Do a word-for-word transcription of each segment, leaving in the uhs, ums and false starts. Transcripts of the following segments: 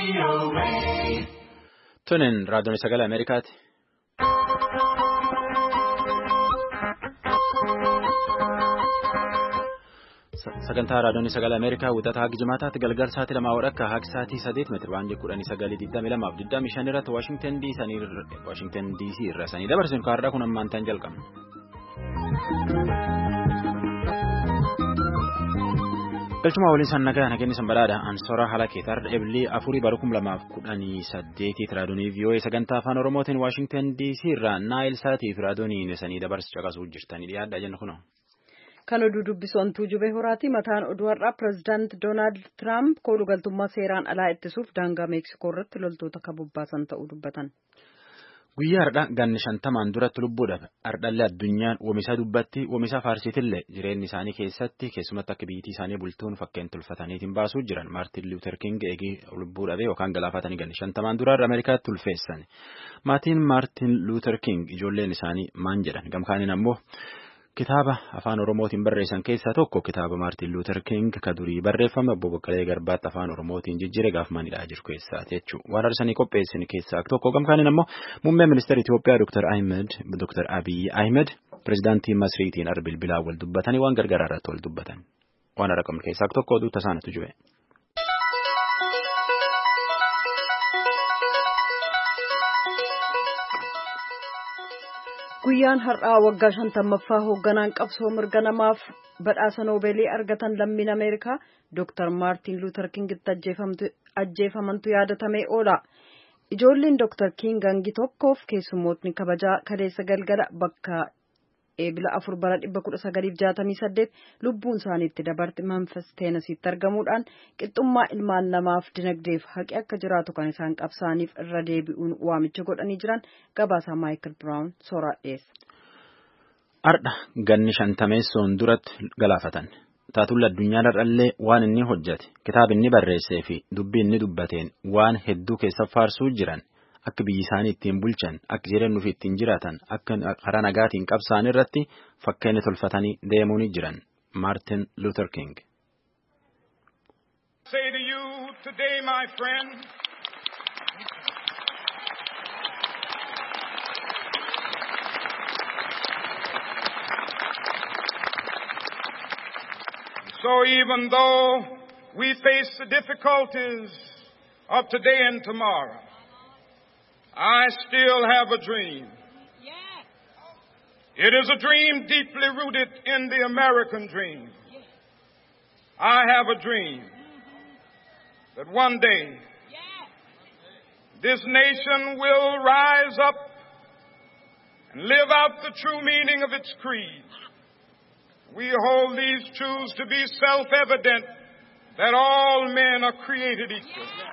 Tunin raadiyoon sagalee Ameerikaati. Sagantaa raadiyoon sagalee Ameerikaa wixataa hanga jimaataatti galgala sa'aatii lamaa walakkaa hanga sa'aatii saddeet meetira baandii kudhanii sagalii digdamii lamaaf digdamii shan irratti Waashingtan D C irraa sanii dabarsuun kaarraa kun ammaan ta'an jalqabna. Galchuma waliin san nagaa nageenyi san badhaadha Ansoora Halakeetar ebilii afurii bara kum lamaaf kudhanii saddeetii raadiyoonii V O A sagantaa afaan Oromootiin Waashingtan D C irraa Naayil Saatiif raadiyoonii sanii dabarsu caqasuu jirtanii dhiyaadha jenna kunoo. Kan oduu dubbisoontuu jubee horaati mataan oduu har'aa pireezidaant Doonaald Tiraamp kooluu galtummaa seeraan alaa ittisuuf daangaa Meeksikoo irratti loltoota kabobbaasan ta'uu dubbatan. Guyyaa har'aa ganni shantamaan duratti lubbuudhaaf ardhallee addunyaan oomisha dubbatti oomisha faarsiitillee jireenyi isaanii keessatti keessumatti akka biyyattii isaanii bultuun fakkeen tulfataniitiin baasuu jiran Maartin Luuter King eegii lubbuudhaaf yookaan galaafatanii ganni shantamaan duraarra Ameerikaatti ulfeessan. Maatiin Maartin Luuter King ijoolleen isaanii maan jedhan gamkaaniin ammoo. Kitaaba afaan Oromootiin barreessan keessaa tokko kitaaba Maartin Luuter King ka durii barreeffame obbo Baqqalee Garbaatti afaan Oromootiin jijjiire gaafmanidha jiru keessaati jechuudha. Waan arsanii qopheessin keessaa tokko gamkaaniin ammoo muummee ministeera Itoophiyaa Dr. Ahmed Dr. Abiy Ahmed pireezidaantii Masriitiin bilbilaan wal dubbatanii waan gargaaraa irratti wal dubbatan. Waan araqamne keessaa tokko oduu tasaanatu jibe. Guyyaan har'aa waggaa shantammaffaa hoogganaan qabsoo mirga namaaf badhaasa noobeelii argatan lammiin Ameerikaa Dr. Maartin Luuter Kingitti ajjeefamantu yaadatamee oola. Ijoolleen Dr. King hangi tokkoof keessummootni kabajaa kaleessa galgala bakka eebila afur bara dhibba kudha sagaliif jaatamii saddeet lubbuun isaaniitti dabarte Memphis Tennessiitti argamuudhaan qixxummaa ilmaan namaaf dinagdeef haqi akka jiraatu kan isaan qabsaaniif irra deebi'uun waamicha godhanii jiran gabaasaa Michael Brown sooraa dhiyeessa. Ardha ganni shantameessoon duratti galaafatan. Taatulla addunyaa irrallee waan inni hojjete kitaaba inni barreessee fi dubbii inni dubbateen waan hedduu keessa faarsuu jiran. Akka biyyi isaanii ittiin bulchan akka jireennuuf ittiin jiraatan akka karaa nagaatiin qabsaan irratti fakkeenya tolfatanii deemuun jiran Maartin Luuter King. Say to you today, my friend, so even though we face the difficulties of today and tomorrow, I still have a dream. Yes. It is a dream deeply rooted in the American dream. Yes. I have a dream that one day yes. this nation will rise up and live out the true meaning of its creed. We hold these truths to be self-evident that all men are created equal. Yes.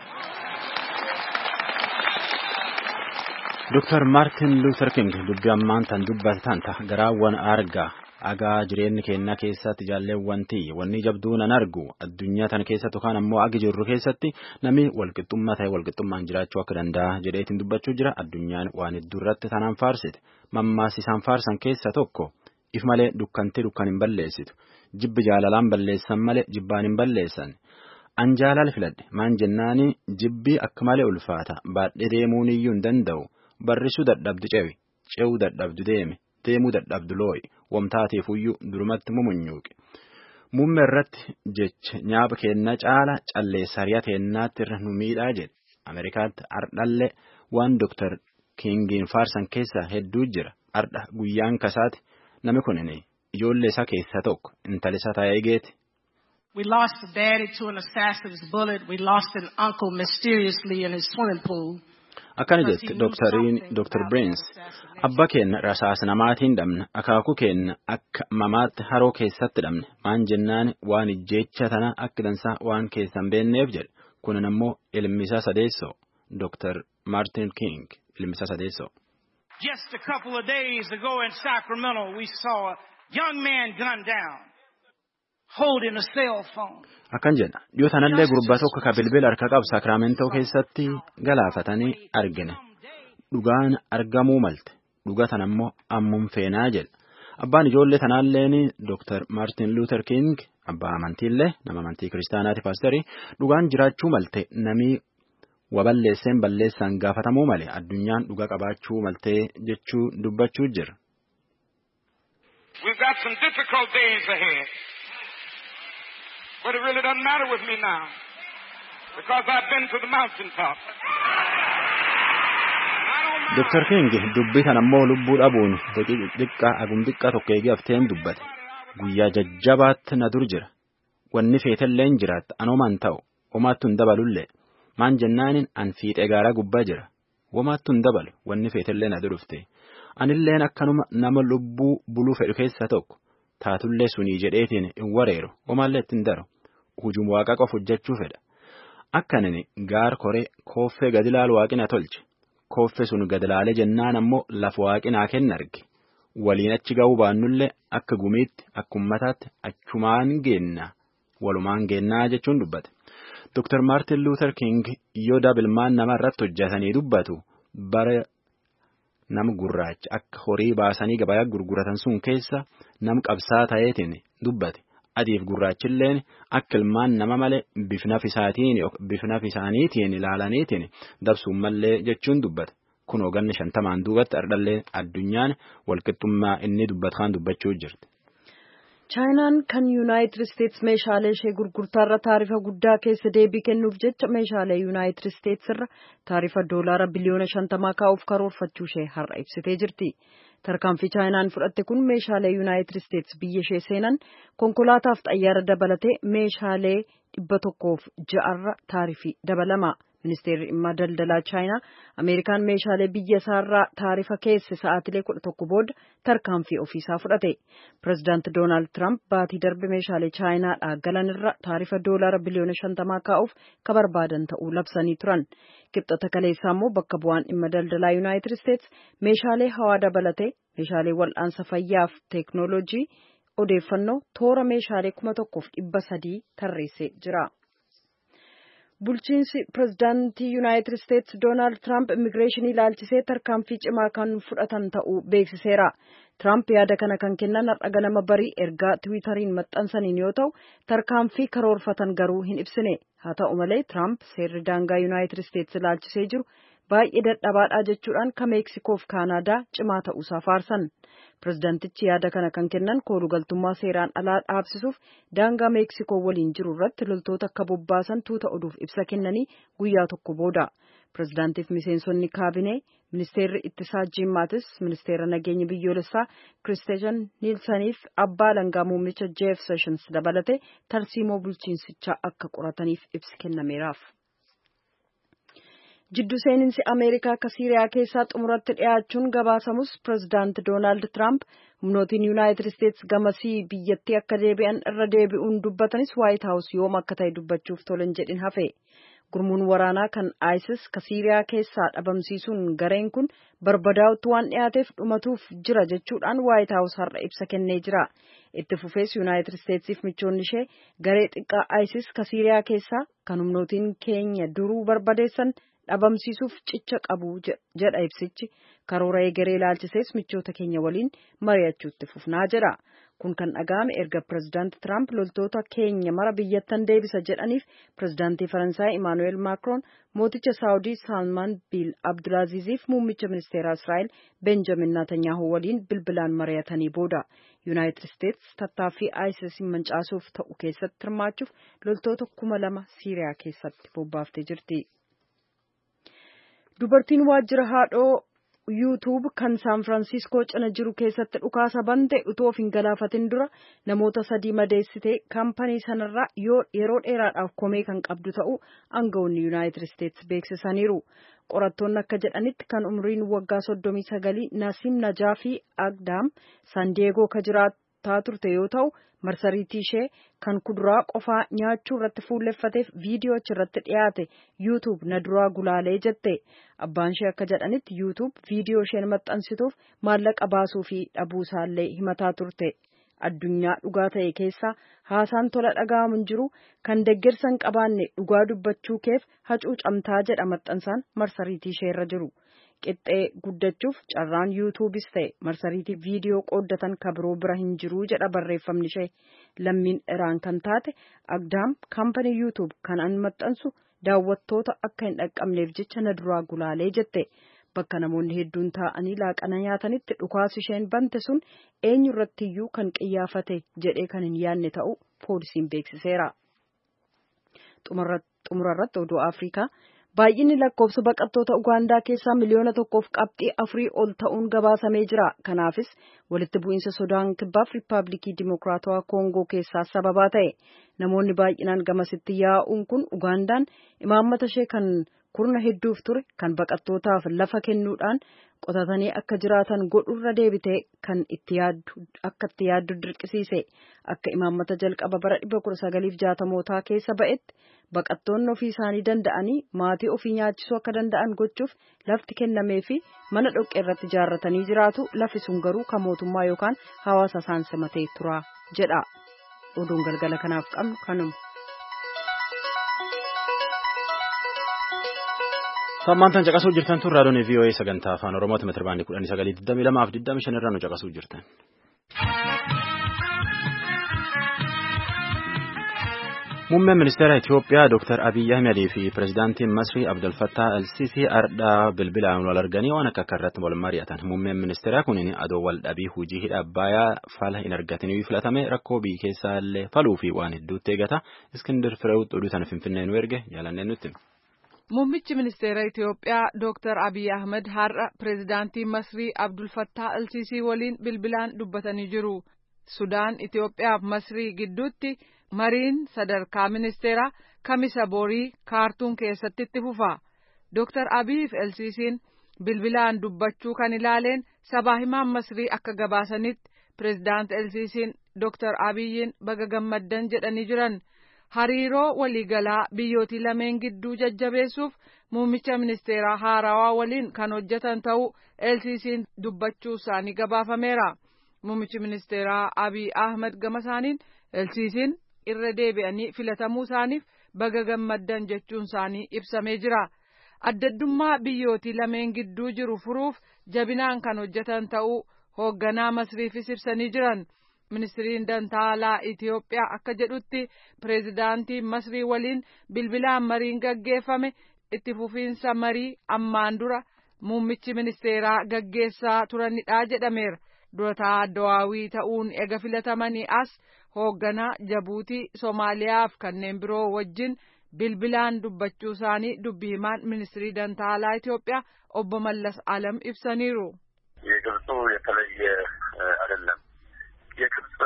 Doctor Martin Luther King dubbii ammaan tan dubbatan ta garaawwan argaa agaa jireenyi keenna keessatti jaalleewwanti wanni jabduu nan argu addunyaa tan keessatti kaan ammoo agi jirru keessatti namni walqixxummaa ta'e walqixxummaan jiraachuu akka danda'a jedheetiin dubbachuu jira addunyaan waan hedduu irratti tanaan faarsite mammaas isaan faarsan keessa tokko if malee dukkantii dukkan hin balleessitu jibbi jaalalaan balleessan malee jibbaan hin balleessan an jaalala filadhe maan jennaani jibbi akka malee ulfaata baadhee deemuun iyyuu hin danda'u. Barrisuu dadhabdu cewi, ce'uu dadhabdu deeme, deemuu dadhabdu looyi, wamtaateef uyyuu durumatti mumunyuuqe. Muummee irratti jecha nyaaba keenna caala calleessa hariyaa teennaatti irra nu miidhaa jedhe. Ameerikaatti ardhallee waan Dr. Kingiin faarsan keessaa hedduu jira. Ardha guyyaan kasaati nami kunini ijoollee isaa keessaa tokko intala isaa taa'ee geeti. We lost a daddy to an assassin's bullet. We lost an uncle mysteriously in his swimming pool. Akkana jette Doctor Brains abba keenya rasaas namaatiin dhabne akaakuu keenya akka mamaatti haroo keessatti dhabne maan jennaan waan ijjeecha tana akka dansaa waan keessan beenneef jedhe kunin ammoo ilmisaa sadeessoo Doctor Martin King ilmisaa sadeessoo. Just a couple of days ago in Sacramento we saw a young man gunned down holding a cell phone. Akkan jedha dhiyoo tanallee gurbaa tokko ka bilbila harka qabu Sacramento keessatti galaafatanii argine dhugaan argamuu malte dhugaa tan ammoo ammum feenaa jedha abbaan ijoollee tanaalleen Doctor Martin Luther King abbaa amantiillee nama amantii kiristaanaati paasterii dhugaan jiraachuu malte namii waballeesseen balleessaan gaafatamuu malee addunyaan dhuga qabaachuu maltee jechuu dubbachuu jira. We've got some difficult days ahead, but it really doesn't matter with me now because I've been to the mountaintop. Doktor King dubbii kana ammoo lubbuu dhabuun xiqqaa agum xiqqaa tokko eegee hafteen dubbate. Guyyaa jajjabaatti na dur jira. Wanni feetallee hin jiraatti anomaan ta'u homaattu hin dabalullee maan jennaanin an fiixee gaaraa gubbaa jira. Homaattu hin dabalu wanni feetallee na durufte. Anilleen akkanuma nama lubbuu buluu fedhu keessaa tokko taatullee sunii jedheetiin hin wareeru homaallee ittiin daru hujum waaqa qofa hojjechuu fedha. Akkanini gaar koree kooffee gadi laalu waaqina tolche. Kooffee sun gadi laalee jennaan ammoo lafa waaqinaa kenna arge. Waliin achi ga'uu baannullee akka gumiitti akka ummataatti achumaan geenna walumaan geennaa jechuun dubbate. Doktor Martin Luther King yoo dabilmaan nama irratti hojjetanii dubbatu bara nam gurraacha akka horii baasanii gabayaa gurguratan sun keessa nam qabsaa ta'eetiin dubbate. Adiif gurraachilleen akka ilmaan nama malee bifnaf isaatiin bifnaf isaaniitiin ilaalaniitiin dabsuun mallee jechuun dubbate. Kun hooganni shantamaan duubatti ardhallee addunyaan walqixxummaa inni dubbataan dubbachuu jirti. Chaayinaan kan Yuunaayitid Isteets meeshaalee ishee gurgurtaarra taarifa guddaa keessa deebii kennuuf jecha meeshaalee Yuunaayitid Isteets irra taarifa doolaara biliyoona shantamaa kaa'uuf karoorfachuu ishee har'a ibsitee jirti. Tarkaanfii Chaayinaan fudhatte kun meeshaalee Yuunaayitid Isteets biyya ishee seenan konkolaataaf xayyaara dabalatee meeshaalee dhibba tokkoof ja'arra taarifii dabalama. Ministeerri dhimma daldalaa Chaayinaa Ameerikaan meeshaalee biyya isaarraa taarifa keesse sa'aatilee kudha tokko booda tarkaanfii ofiisaa fudhate. Pireezidaanti Doonaald Tiraamp baatii darbe meeshaalee Chaayinaadhaa galanirra taarifa doolaara biliyoona shantamaa kaa'uuf ka barbaadan ta'uu labsanii turan. Kibxata kaleessaa immoo bakka bu'aan dhimma daldalaa Yuunaayitid Isteets meeshaalee hawaa dabalatee meeshaalee wal'aansa fayyaaf teeknooloojii odeeffannoo toora meeshaalee kuma tokkoof dhibba sadii tarreessee jira. Bulchiinsi pireezidaantii Yuunaayitid Isteets Doonaald Tiraamp immigireeshinii ilaalchisee tarkaanfii cimaa kan fudhatan ta'uu beeksiseera. Tiraamp yaada kana kan kennan har'a ganama barii ergaa tiwiitariin maxxansaniin yoo ta'u tarkaanfii karoorfatan garuu hin ibsine. Haa ta'u malee Tiraamp seerri daangaa Yuunaayitid Isteets ilaalchisee jiru baay'ee dadhabaadhaa jechuudhaan ka Meeksikoof Kaanaadaa cimaa ta'uusaa faarsan. Pireezidaantichi yaada kana kan kennan koolugaltummaa seeraan alaa dhaabsisuuf daangaa Meeksikoo waliin jiru irratti loltoota akka bobbaasan tuuta oduuf ibsa kennanii guyyaa tokko booda. Pireezidaantiif miseensonni kaabinee ministeerri ittisaa Jiim Maatis, ministeera nageenya biyyoolessaa Kiristeejan Niilsaniif abbaa alangaa muummicha Jeef Seeshins dabalate tarsiimoo bulchiinsichaa akka qorataniif ibsi kennameeraaf. Jiddu seeninsi Ameerikaa akka Siiriyaa keessaa xumuratti dhiyaachuun gabaasamus pireezidaanti Doonaald Tiraamp humnootiin Yuunaayitid Isteets gamasii biyyattii akka deebi'an irra deebi'uun dubbatanis Waayit Haawus yoom akka ta'e dubbachuuf tolan jedhin hafe. Gurmuun waraanaa kan ISIS ka Siiriyaa keessaa dhabamsiisuun gareen kun barbadaa'utti waan dhiyaateef dhumatuuf jira jechuudhaan Waayit Haawus har'a ibsa kennee jira. Itti fufees Yuunaayitid Isteetsiif michoonni ishee garee xiqqaa ISIS ka Siiriyaa keessaa kan humnootiin keenya duruu barbadeessan dhabamsiisuuf cicha qabu jedha ibsichi. Karoora egeree ilaalchisees michoota keenya waliin mari'achuutti fufnaa jedha. Kun kan dhaga'ame erga pireezidaanti Tiraamp loltoota keenya mara biyyattan deebisa jedhaniif pireezidaantii Faransaay Imaanu'eel Maakroon mooticha Saawudii Saalmaan Biin Abdulaaziziif muummicha ministeeraa Israa'el Benjamin Netanyaahuu waliin bilbilaan mari'atanii booda. Yuunaayitid Isteets tattaaffii ISIS mancaasuuf ta'u keessatti hirmaachuuf loltoota kuma lama Siiriyaa keessatti bobbaaftee jirti. Dubartiin waajjira haadhoo YouTube kan Saan Firaansiskoo cina jiru keessatti dhukaasa bante utuu of hin galaafatin dura namoota sadii madeessitee kaampanii sanarraa yeroo dheeraadhaaf komee kan qabdu ta'uu aangawoonni Yuunaayitid Isteets beeksisaniiru. Qorattoonni akka jedhanitti kan umriin waggaa soddomii sagalii Nasiim Najaafi Agdaam San Diyeegoo ka jiraataa turte yoo ta'u marsariitii ishee kan kuduraa qofaa nyaachuu irratti fuulleffateef viidiyoo irratti dhiyaate YouTube na duraa gulaalee jette. Abbaan ishee akka jedhanitti YouTube viidiyoo isheen maxxansituuf maallaqa baasuu fi dhabuu isaallee himataa turte. Addunyaa dhugaa ta'e keessaa haasaan tola dhaga'amu hin jiru kan deeggarsa hin qabaanne dhugaa dubbachuu keef hacuucamtaa jedha maxxansaan marsariitii ishee irra jiru. qixxee guddachuuf carraan yuutuubis ta'e marsariitii viidiyoo qooddatan kabiroo bira hin jiru jedha barreeffamni ishee. Lammiin Iraan kan taate Agdaam kaampanii yuutuub kan an maxxansu daawwattoota akka hin dhaqqabneef jecha na duraa gulaalee jette. Bakka namoonni hedduun taa'anii laaqana nyaatanitti dhukaas isheen bante sun eenyu irrattiyyuu kan qiyyaafate jedhee kan hin yaadne ta'u poolisiin beeksiseera. Xumurarratti oduu Afrikaa baay'inni lakkoofsa baqattoota Ugaandaa keessaa miliyoona tokkoof qabxii afurii ol ta'uun gabaasamee jira. Kanaafis walitti bu'iinsa Sudaan kibbaaf Riippaabilikii Dimokiraatawaa Koongoo keessaa sababaa ta'e. Namoonni baay'inaan gamasitti yaa'uun kun Ugaandaan imaammata ishee kan kurna hedduuf ture kan baqattootaaf lafa kennuudhaan qotatanii akka jiraatan godhurra deebitee kan itti yaaddu akka itti yaaddu dirqisiise. Akka imaammata jalqaba bara dhibba kudha sagaliif jaatamootaa keessa ba'etti baqattoonni ofii isaanii danda'anii maatii ofii nyaachisuu akka danda'an gochuuf lafti kennamee fi mana dhoqqee irratti ijaarratanii jiraatu. Lafi sun garuu kan mootummaa yookaan hawaasa isaan simatee tura jedha. Oduun galgala kanaaf qabnu kanuma. Sammaantan caqasuu jirtan tun raadiyoon V O A sagantaa afaan Oromooti meetira baandii kudhanii sagalii digdamii lamaaf digdamii shan irraa nu caqasuu jirtan. Muummeen ministeera Itoophiyaa Dooktar Abiyyi Ahmedii fi pirezidaantiin Masrii Abdel Fattah El-Sisi ardhaa bilbilaan wal arganii waan akka irratti wal mari'atan. Muummeen ministeeraa kunin adoo wal dhabii hojii hidha Abbayaa fala hin argatanii filatame rakkoo biyya keessaa illee faluu fi waan hedduutti eegata. Iskindir Fireewut oduu tana Finfinnee nu erge jaalanneen nutti. Muummichi ministeera Itoophiyaa Dooktar Abiyyi Ahmed har'a pirezidaantii Masrii Abdul Fattah El-Sisi waliin bilbilaan dubbatanii jiru. Sudaan Itoophiyaaf Masrii gidduutti mariin sadarkaa ministeeraa kamisa borii kaartuun keessatti itti fufa. Dooktar Abiyyi fi El-Sisiin bilbilaan dubbachuu kan ilaaleen sabaa himaan Masrii akka gabaasanitti pirezidaant El-Sisiin Dooktar Abiyyiin baga gammaddan jedhanii jiran. Hariiroo waliigalaa biyyootii lameen gidduu jajjabeessuuf muummicha ministeeraa haarawaa waliin kan hojjetan ta'uu El-Sisiin dubbachuu isaanii gabaafameera. Muummichi ministeeraa Abiyyi Ahmed gama isaaniin El-Sisiin irra deebi'anii filatamuu isaaniif baga gammaddan jechuun isaanii ibsamee jira. Addaddummaa biyyootii lameen gidduu jiru furuuf jabinaan kan hojjetan ta'uu hoogganaa Masriifis ibsanii jiran. Ministiriin Dantaalaa Itoophiyaa akka jedhutti pireezidaantii Masrii waliin bilbilaan mariin gaggeeffame itti fufiinsa marii ammaan dura muummichi ministeeraa gaggeessaa turanidha jedhameera. Durataa Dawaawii ta'uun ega filatamanii as hoogganaa Jabuutii, Somaaliyaa fi kanneen biroo wajjin bilbilaan dubbachuu isaanii dubbii himaan ministirii Dantaalaa Itoophiyaa obbo Mallas Alam ibsaniiru. የግብፁ የተለየ አይደለም የግብፅ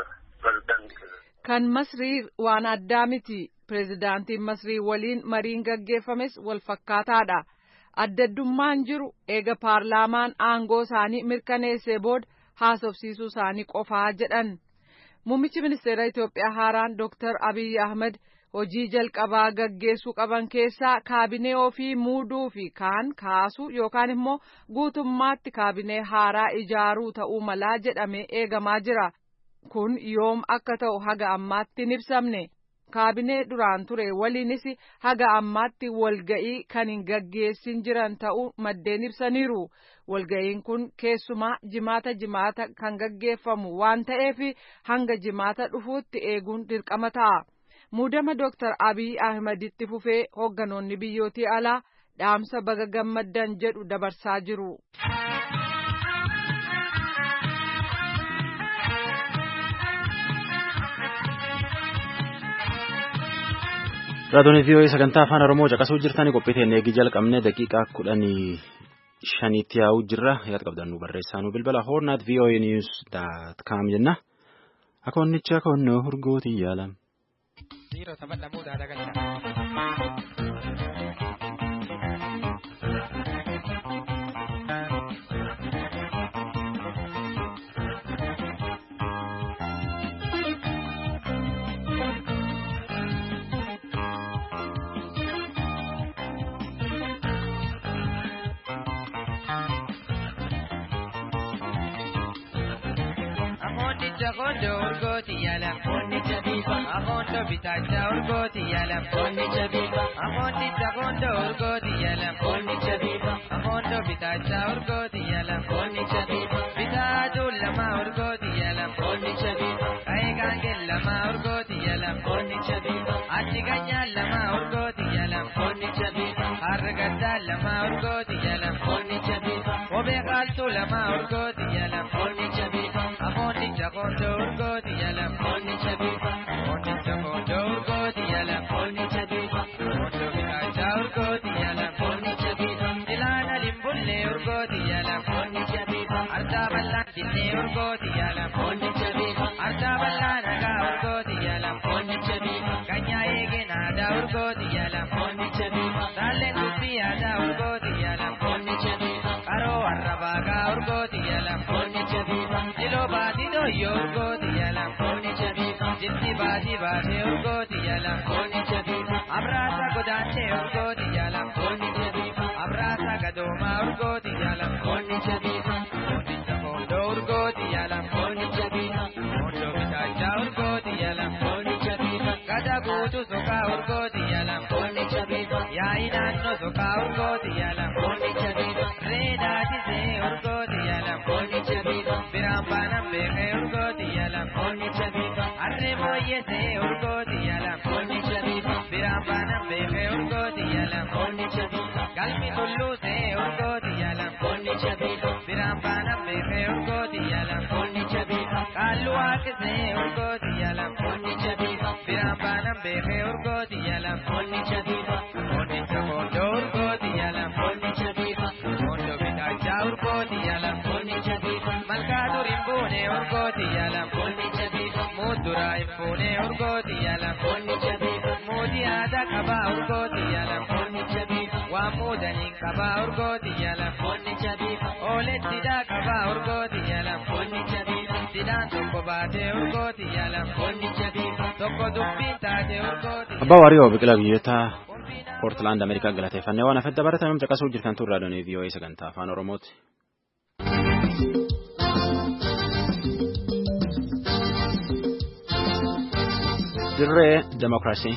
ፕሬዝዳንት kan Masrii waan addaa miti. Pireezidaantiin Masrii waliin mariin gaggeeffames wal fakkaataadha. Addaddummaan jiru eega paarlaamaan aangoo isaanii mirkaneessee booda haasofsiisuu isaanii qofaa jedhan. Muummichi ministeera Itoophiyaa haaraan Dooktar Abiyyi Ahmed hojii jalqabaa gaggeessuu qaban keessaa kaabinee ofii muuduu fi kaan kaasuu yookaan immoo guutummaatti kaabinee haaraa ijaaruu ta'uu malaa jedhamee eegamaa jira. Kun yoom akka ta'u haga ammaatti hin ibsamne. Kaabinee duraan ture waliinis haga ammaatti walga'ii kan hin gaggeessin jiran ta'uu maddeen ibsaniiru. Walga'iin kun keessumaa jimaata jimaata kan gaggeeffamu waan ta'eef hanga jimaata dhufuutti eeguun dirqama ta'a. Muudama Dooktar Abiyyi Ahmeditti fufee hoogganoonni biyyootii alaa dhaamsa baga gammaddan jedhu dabarsaa jiru. Raadiyoon V O A sagantaa afaan Oromoo caqasuu jirtanii qophii teennee eegi jalqabne daqiiqaa kudhanii shaniitti yaa'uu jirra. Yaada qabdan nu barreessaa nu bilbila hornaat V O A news dot com jenna. Akoonnicha akoonnoo urgootii yaalam. Akondo urgoti yala, akondi jabiba. Akondo bitaja urgoti yala, akondi jabiba. Akondi jagondo urgoti yala, akondi jabiba. Akondi kondo bitacha urgoti yala ponni chabiba bitaju lama urgoti yala ponni chabiba kai gange lama urgoti yala ponni chabiba atiganya lama urgoti yala ponni chabiba hargada lama urgoti yala ponni chabiba obe galtu lama urgoti yala ponni chabiba amoni jagondo urgoti yala ponni chabiba ponni jagondo urgoti yala ponni chabiba kondo bitacha urgoti yala ponni chabiba dilana limbulle urgoti yala ponni chabiba arda balla dinne urgoti yala ponni chabiba arda balla naga urgoti yala ponni chabiba kanya ege nada urgoti yala ponni chabiba dale tupi ada urgoti yala ponni chabiba karo arrabaga urgoti yala ponni chabiba dilo badi do urgoti yala ponni chabiba jitti badi badi urgoti yala ponni chabiba abrasa godante urgoti yala ponni chabiba abrasa gadoma urgoti yala ponni chabiba ponni chabondo urgoti yala ponni chabiba mondo bitaja urgoti yala ponni chabiba kada butu soka urgoti yala ponni chabiba ya inanno soka urgoti yala ponni chabiba reda dise urgoti yala ponni chabiba birambana bege urgoti yala ponni chabiba arre moye se urgoti yala ponni chabiba birambana bege urgoti yala ponni chabiba galmi tullu se urgoti yala ponni chabiba birambana bege urgoti yala ponni chabiba kallu ak se urgoti yala ponni chabiba birambana bege urgoti yala ponni chabiba ponni chabondo urgoti yala ponni chabiba mondo bitaja urgoti yala ponni chabiba malkadu rimbune urgoti yala ponni chabiba mudura impune urgoti yala ponni chabiba mudi ada kaba urgoti yala ponni chabiba wa mudani kaba urgoti yala ponni chabiba ole tida kaba urgoti yala ponni chabiba tidan tokko baate urgoti yala ponni chabiba tokko dubbinta te urgoti Abba Wario biqila biyyoota Portland Ameerikaa galateeffannee waan afedda baratan caqasuu jirtan turraa doonii V O A sagantaa afaan Oromooti. Dirree Demokiraasii.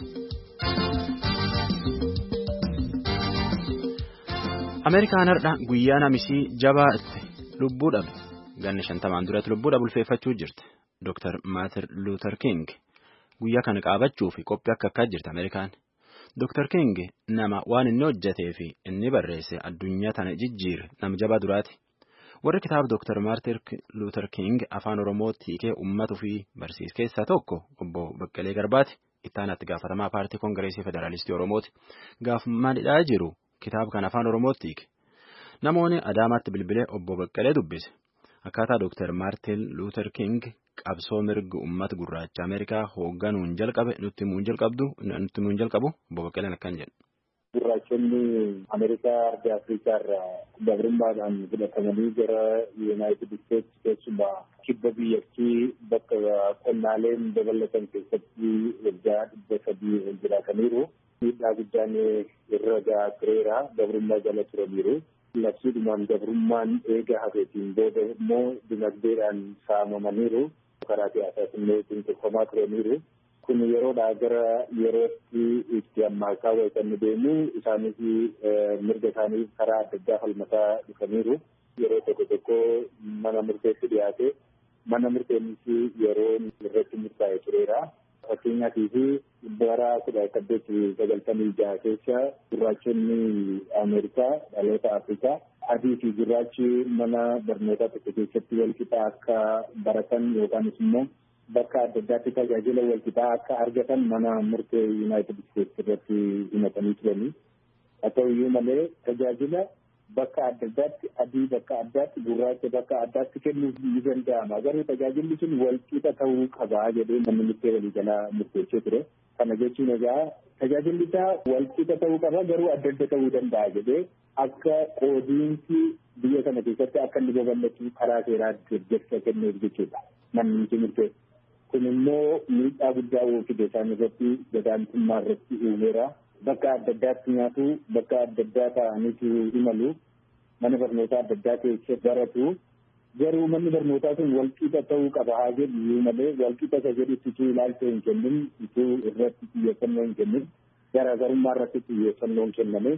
Ameerikaan har'a guyyaa namisii jabaa itti lubbuu dhabe ganni shantamaan duratti lubbuu dhabu ulfeeffachuu jirti. Dooktar Maartin Luuter King guyyaa kana qaabachuuf qophii akka akkaa jirti Ameerikaan. Dooktar King nama waan inni hojjetee fi inni barreesse addunyaa tana jijjiire nama jabaa duraati. Warri kitaaba Dooktar Maartin Luuter King afaan Oromootti hiikee uummatu fi barsiis keessaa tokko obbo Baqqalee Garbaati. Ittaanatti gaafatamaa paartii Koongireesii Federaalistii Oromooti. Gaafummaadhaa jiru kitaaba kana afaan Oromootti hiike. Namoonni Adaamaatti bilbilee obbo Baqqalee dubbise. Akkaataa Dooktar Maartin Luuter King qabsoo mirga uummata gurraacha Ameerikaa hoogganuun jalqabe nutti himuun jalqabdu nutti himuun jalqabu obbo Baqqaleen akkan jedhu. Gurraachonni Ameerikaa arda Afrikaa irraa gabrummaadhaan fudhatamanii gara Yuunaayitid Isteetsi keessumaa kibba biyyattii bakka qonnaaleen dabalatan keessatti waggaa dhibba sadii ol jiraataniiru. Miidhaa guddaan irra gahaa tureera gabrummaa jala turaniiru. Labsiidhumaan gabrummaan eega hafeetiin booda immoo dinagdeedhaan saamamaniiru. Karaa siyaasaas illee xinqirfamaa turaniiru. Kun yeroodhaa gara yerootti itti ammaakaa wayitanii deemu isaanis mirga isaanii karaa adda addaa falmataa dhufaniiru. Yeroo tokko tokko mana murteetti dhiyaate mana murteennis yeroo irratti murtaa'e tureera. Fakkeenyaatiif bara kudha saddeetii sagaltamii jaha keessa gurraachonni Ameerikaa dhaloota Afrikaa adii fi gurraachi mana barnootaa tokko keessatti walqixa akka baratan yookaanis immoo bakka adda addaatti tajaajila walqixaa akka argatan mana murtee Yuunaayitid Isteetsi irratti himatanii turanii. Haa ta'uyyuu malee tajaajila bakka adda addaatti adii bakka addaatti gurraacha bakka addaatti kennuuf ni danda'ama. Garuu tajaajilli sun walqixa ta'uu qaba jedhee namni murtee waliigalaa murteessee ture. Kana jechuun egaa tajaajilli isaa walqixa ta'uu qaba garuu adda adda ta'uu danda'a jedhee akka qoodiinsi biyya kana keessatti akka inni babal'atu karaa seeraa deeggarsa kennuuf jechuudha. Namni murteessu. Kun immoo miidhaa guddaa fide isaan irratti gadaantummaa irratti uumeera. Bakka adda addaatti nyaatu bakka adda addaa ta'aniitu imalu mana barnootaa adda addaa keessa baratu garuu manni barnootaa sun walqixa ta'uu qaba haa jedhu malee walqixa isa jedhutti itti ilaalcha hin kennin itti irratti xiyyeeffannoo hin kennin garaagarummaa irratti xiyyeeffannoo hin kenname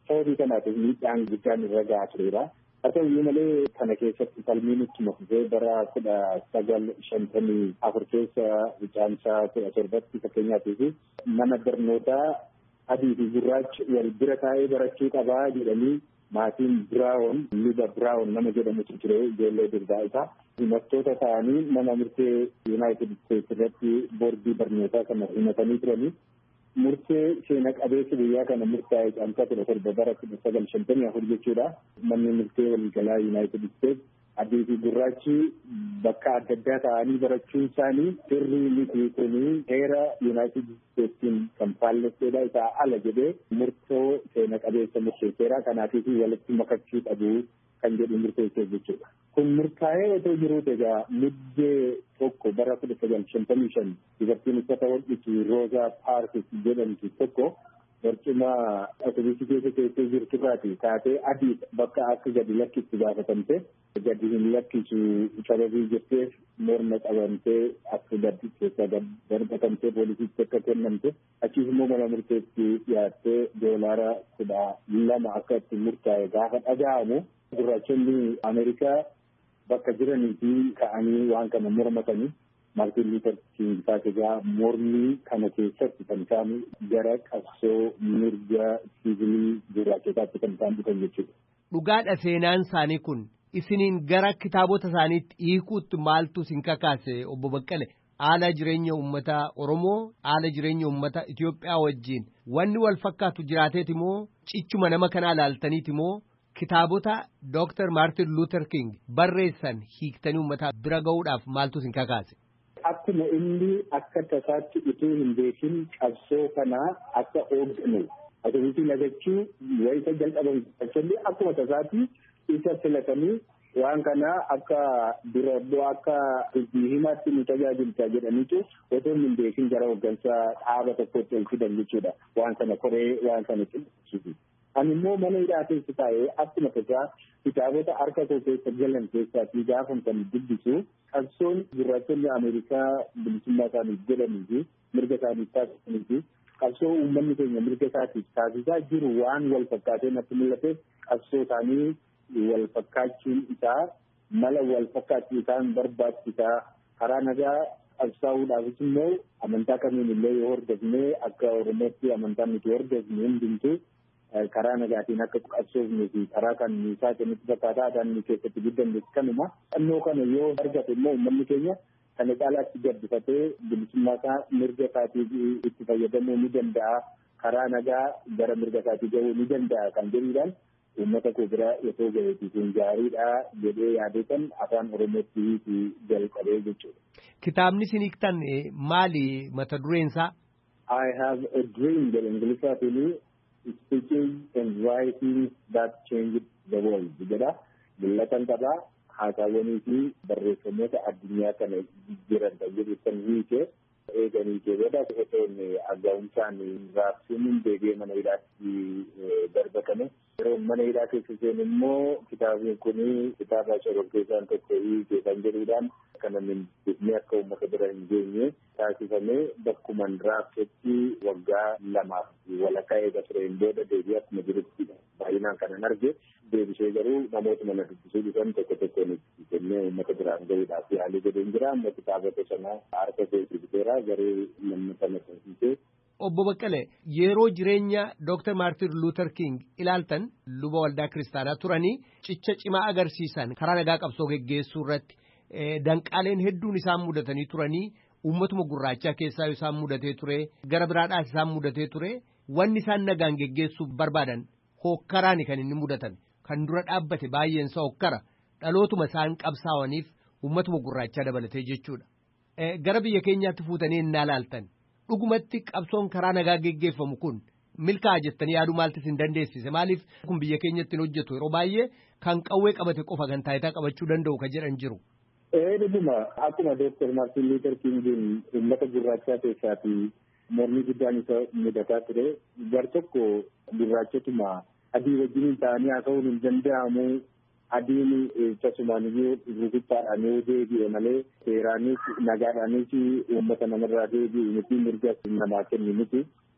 sababii kanaatiif miidhaan guddaan irra gahaa tureera. Haa ta'uyyuu malee kana keessatti falmiin ittuma fufee bara kudha sagal shantamii afur keessa caamsaa kudha torbatti fakkeenyaatiif mana barnootaa adii fi gurraachi wal bira taa'ee barachuu qabaa jedhanii maatiin Biraawon Liba Biraawon nama jedhamutu ture ijoollee durbaa isaa himattoota ta'anii mana murtee Yuunaayitid Isteetsi irratti boordii barnootaa kana himatanii turanii. Murtee seena qabeessa guyyaa kana murtaa'e caamsaa kudha torba bara kudha sagal shantamii afur jechuudha. Manni murtee waliigalaa Yuunaayitid Isteetsi adii fi gurraachi bakka adda addaa ta'anii barachuun isaanii sirrii miti kunii heera Yuunaayitid Isteetsiin kan faallesseedha isaa ala jedhee murtoo seena qabeessa murteesseera kanaafis walitti makachuu qabu kan jedhu murteessee jechuudha. Kun murtaa'ee otoo jiruu egaa muddee tokko bara kudha sagal shantamii shan dubartiin uffata hodhitu Roozaa Paarkis jedhamtu tokko barcuma atoobisii keessa teessee jirturraati taatee adii bakka akka gadi lakkisu gaafatamte gadi hin lakkisu sababii jetteef morma qabamtee akka gadi keessaa darbatamtee poolisiitti akka kennamte achiis immoo mana murteetti dhiyaattee doolaara kudha lama akka itti murtaa'e gaafa dhaga'amu gurraachonni Ameerikaa bakka jiranii fi ka'anii waan kana mormatanii Maartin Luuter King taasisaa mormii kana keessatti kan isaan gara qabsoo mirga siivilii gurraachotaatti kan isaan dhufan jechuudha. Dhugaadha seenaan isaanii kun isiniin gara kitaabota isaaniitti hiikuutti maaltu isin kakaase obbo Baqqale? Haala jireenya uummata Oromoo, haala jireenya uummata Itoophiyaa wajjin wanni wal fakkaatu jiraateeti moo cichuma nama kanaa ilaaltaniiti moo kitaabota Dooktar Maartin Luuter King barreessan hiiktanii uummata bira ga'uudhaaf maaltu isin kakaase? Akkuma inni akka tasaatti utuu hin beekin qabsoo kanaa akka hoogganu atoobisii lagachuu wayita jalqaban jechuun akkuma tasaatti isa filatanii waan kana akka dura akka himaatti nu tajaajilta jedhaniitu otoo hin beekin gara hooggansaa dhaaba tokkotti ol fidan jechuudha. Waan kana koree waan kana cimsuuti. Ani immoo mana hidhaa keessa taa'ee akkuma tasaa kitaabota harka koo keessa galan keessaatii gaafan kan dubbisu qabsoon gurraachonni Ameerikaa bilisummaa isaaniif jedhanii fi mirga isaaniif taasisanii fi qabsoo uummanni keenya mirga isaatiif taasisaa jiru waan wal fakkaatee natti mul'ate qabsoo isaanii wal fakkaachuun isaa mala wal fakkaachuu isaan barbaachisaa karaa nagaa qabsaa'uudhaafis immoo amantaa kamiin illee yoo hordofnee akka Oromootti amantaan nuti hordofne hundumtuu karaa nagaatiin akka qabsoofnee fi karaa kan isaa kennitti fakkaataa adaan keessatti guddanne kanuma dhannoo kana yoo argate immoo uummanni keenya kana caalaatti gaddifatee bilisummaa isaa mirga isaatiif itti fayyadamuu ni danda'a karaa nagaa gara mirga isaatii gahuu ni danda'a kan jedhuudhaan uummata koo bira otoo gaheeti kun gaariidha jedhee yaadeetan afaan Oromootti fi jalqabee jechuudha. Kitaabni isin hiiktan maali mata dureen isaa? I have a dream jedha Ingiliffaatiin speaking and writing that changed the world jedha mul'atan qabaa haasawwanii fi barreeffamoota addunyaa kana jijjiiran kan jedhu san hiike eeganii keewwata osoon aggaa'umsaan raabsuun deebi'ee mana hidhaatti darbatame yeroo mana hidhaa keessa seenu immoo kitaabni kun kitaaba shororkeessaan tokko hiike kan jedhuudhaan kana miidhagni akka uummata bira hin geenye taasifamee bakkuman raabsetti waggaa lamaaf walakkaa eega tureen booda deebii akkuma jirutti baay'inaan kanan arge deebisee garuu namoota mana dubbisuu dhufan tokko tokkoon kennee uummata biraan gahuudhaaf yaalii godheen jira amma kitaabota sana harka keessa biteera garuu namni sana taasisee. Obbo Baqqale yeroo jireenya Dooktar Maartin Luuter King ilaaltan luba waldaa kiristaanaa turanii cicha cimaa agarsiisan karaa nagaa qabsoo geggeessuu irratti danqaaleen hedduun isaan mudatanii turanii uummatuma gurraachaa keessaa isaan mudatee ture gara biraadhaas isaan mudatee ture wanni isaan nagaan geggeessuuf barbaadan hokkaraani kan inni mudatan kan dura dhaabbate baay'een isaa hokkara dhalootuma isaan qabsaawaniif uummatuma gurraachaa dabalatee jechuudha. Gara biyya keenyaatti fuutanii innaa laaltan dhugumatti qabsoon karaa nagaa geggeeffamu kun milkaa'a jettanii yaaduu maaltis hin dandeessise maaliif kun biyya keenyatti hin hojjetu yeroo baay'ee kan qawwee qabate qofa kan taayitaa qabachuu danda'u kan jedhan jiru. Ee dhuguma akkuma Dooktar Maartin Luuter Kingiin uummata gurraachaa keessaafi mormii guddaan isa mudataa ture gar tokko gurraachotuma adii wajjin ta'anii haasa'uun hin danda'amu adiin tasumaan iyyuu rukuttaadhaan yoo deebi'e malee seeraanis nagaadhaanis uummata namarraa deebi'u miti mirga namaa kennu miti.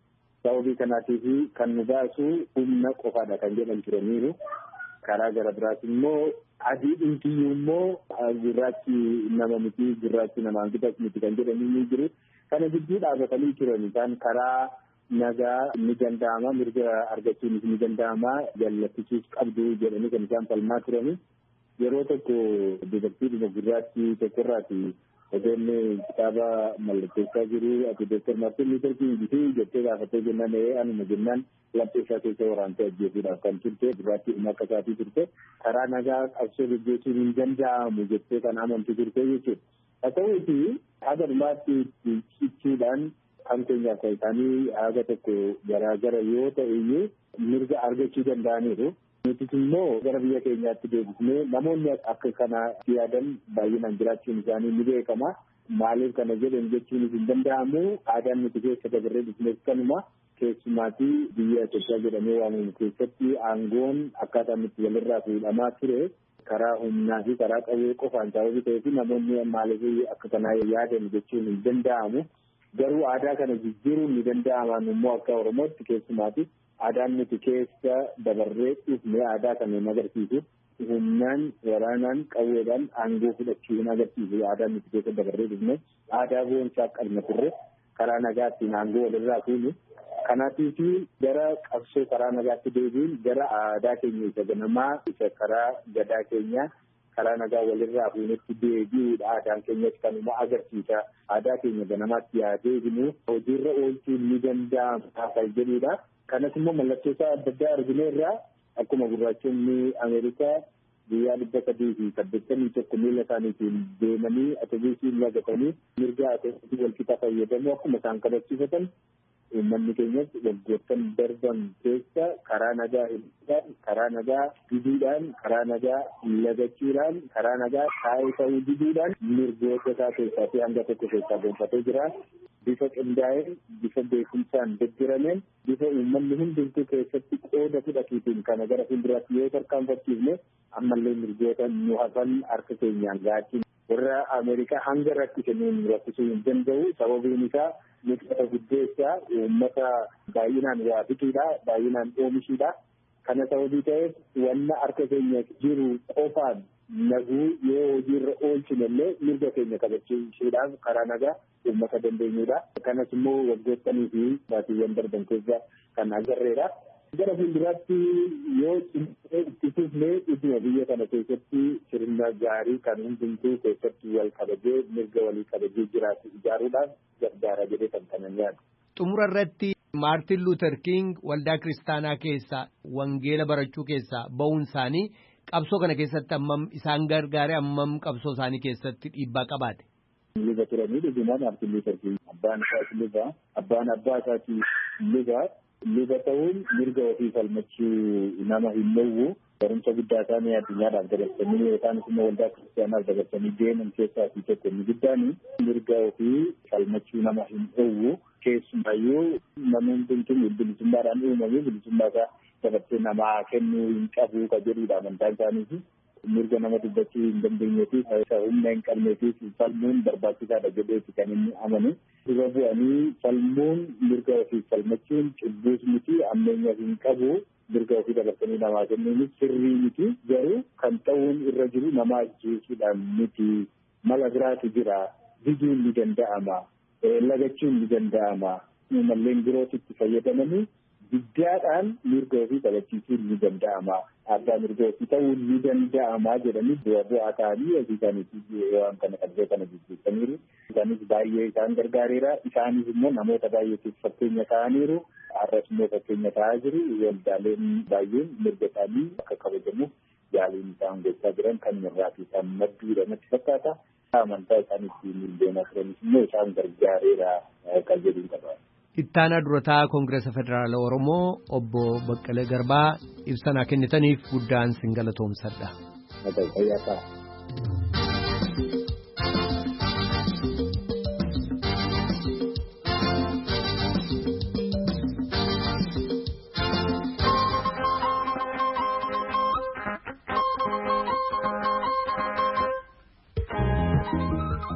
Sababii kanaatiif kan nu baasu humna qofaadha kan jedhan turaniiru. Karaa gara biraas immoo adii dhimtiyyuu immoo gurraachi nama miti gurraachi namaan bitas miti kan jedhanii ni jiru. Kana gidduu dhaabatanii turan isaan karaa nagaa ni danda'ama mirga argachuunis ni danda'ama jallachisuus qabdu jedhanii kan isaan falmaa turani. Yeroo tokko dubartiidhuma gurraachi tokkorraati odeellee kitaaba mallatteessaa jiru ati Dooktar Maartin Luuter King bituu jettee gaafatee jennaan ee anuma jennaan lapheessaa keessa waraantee ajjeesuudhaaf kan turte gurraattiidhuma akka isaatii turte karaa nagaa qabsoo gaggeessuun hin danda'amu jettee kan amantu turte jechuudha. Haa ta'uutii haga dhumaatti cichuudhaan kan keenyaaf isaanii haga tokko garaagara yoo ta'e iyyuu mirga argachuu danda'aniiru. Nutis immoo gara biyya keenyaatti deebisnee namoonni akka kana yaadan baay'inaan jiraachuun isaanii ni beekama. Maaliif kana jedhan jechuunis hin danda'amu. Aadaan nuti keessa dabarree dhufnes kanuma keessumaatii biyya Itoophiyaa jedhamee waamamu keessatti aangoon akkaataan itti walirraa fuudhamaa ture karaa humnaa fi karaa qawwee qofaan sababii ta'eef namoonni maaliif akka kanaa yaadan jechuun hin danda'amu. Garuu aadaa kana jijjiiruun ni danda'aman immoo akka Oromootti keessumaatii. Aadaan nuti keessa dabarree dhufne aadaa kan hin agarsiisu. Humnaan, waraanaan, qawweedhaan aangoo fudhachuu hin agarsiisu. Aadaan nuti keessa dabarree dhufne aadaa boonsaa qabna turre karaa nagaattiin aangoo walirraa fuunu. Kanaatiif gara qabsoo karaa nagaatti deebiin gara aadaa keenya isa ganamaa isa karaa gadaa keenya karaa nagaa walirraa fuunetti deebi'uudha. Aadaan keenyas kanuma agarsiisa. Aadaa keenya ganamaatti yaa deebinu hojiirra oolchuun ni danda'ama kan jedhudha. Kanas immoo mallattoo isaa adda addaa argine irraa akkuma gurraachonni Ameerikaa guyyaa dhibba sadii fi saddeettamii tokko miila isaaniitiin deemanii atoobisiin lagatanii mirga atoobisii walqixa fayyadamu akkuma isaan kabachiifatan uummanni keenyas waggoottan darban keessa karaa nagaa hidhuudhaan, karaa nagaa diduudhaan, karaa nagaa lagachuudhaan, karaa nagaa taa'ee ta'uu diduudhaan mirgoota isaa keessaa fi hanga tokko keessaa gonfatee jira. Bifa qindaa'een, bifa beekumsaan deeggarameen, bifa uummanni hundumtuu keessatti qooda fudhatuutiin kana gara fuulduraatti yoo tarkaanfachiifne ammallee mirgoota nu hafan harka keenyaan gaachiin warra Ameerikaa hanga rakkise nuun rakkisuu hin danda'u. Sababiin isaa miidhata guddeessaa uummata baay'inaan waa bituudha, baay'inaan oomishuudha. Kana sababii ta'eef wanna harka keenya jiru qofaan naguu yoo hojiirra oolchinellee mirga keenya kabachiisuudhaaf karaa nagaa uummata dandeenyudha. Kanas immoo waggootanii fi baatiiwwan darban keessa kan agarreedha. Gara fuulduraatti yoo itti fufnee dhimma biyya kana keessatti sirna gaarii kan hundumtuu keessatti wal kabajee mirga walii kabajee jiraatu ijaaruudhaaf gargaara jedhee kan kanan yaadu. Xumura irratti Maartin Luuter King waldaa kiristaanaa keessaa wangeela barachuu keessaa ba'uun isaanii qabsoo kana keessatti ammam isaan gargaare ammam qabsoo isaanii keessatti dhiibbaa qabaate. Luba turanii dhugumaan Maartin Luuter King abbaan isaati luba abbaan abbaa isaati luba luba ta'uun mirga ofii falmachuu nama hin dhowwu barumsa guddaa isaanii addunyaadhaaf dabarsanii yookaan immoo waldaa kiristaanaaf dabarsanii deeman keessaa fi tokko inni guddaan mirga ofii falmachuu nama hin dhowwu. Keessumaayyuu namni hundumtuu bilisummaadhaan uumamee bilisummaa isaa dabarsee namaa kennuu hin qabu kan jedhudha amantaan isaaniiti. Mirga nama dubbachuu hin dandeenyeefi humna hin qabneefi falmuun barbaachisaadha jedheeti kan inni amanu. Dura bu'anii falmuun mirga ofii falmachuun cubbuus miti ammeenya hin qabu. Mirga ofii dabarsanii namaa kennuunis sirrii miti garuu kan ta'uun irra jiru nama ajjeesuudhaan miti mala biraatu jira diduun ni danda'ama. Lagachuun ni danda'ama. Malleen birootitti fayyadamanii guddaadhaan mirga ofii kabachiisuun ni danda'ama. Abbaa mirga ofii ta'uun ni danda'ama jedhanii bu'aa bu'aa ta'anii ofii isaaniitii waan kana qabsoo kana jijjiiraniiru. Isaanis baay'ee isaan gargaareera. Isaanis immoo namoota baay'eetiif fakkeenya ta'aniiru. Har'as immoo fakkeenya ta'aa jiru. Waldaaleen baay'een mirga isaanii akka kabajamuuf yaaliin isaan gochaa jiran kan irraati isaan madduudha natti fakkaata. Amantaa isaaniitti mildeemaa turanis immoo isaan gargaareera kan jedhuun qaba. Ittaanaa durataa Koongireesa Federaala Oromoo obbo Baqqalee Garbaa ibsa kennitaniif guddaan sin galatoomsadha.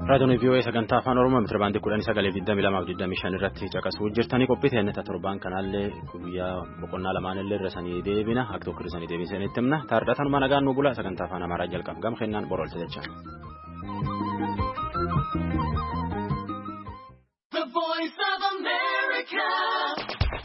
Raadiyoon V O A sagantaa afaan Oromoo meetira baandii kudhanii sagalee digdamii lamaa fi digdamii shan irratti caqasuu jirtanii qophii ta'e inni torbaan kanaallee guyyaa boqonnaa lamaanillee irra sanii deebina akka tokko irra sanii deebisanii itti himna taardhatanumaa nagaan nu bula sagantaa afaan Amaaraa jalqaba gam kennaan boroolte jecha.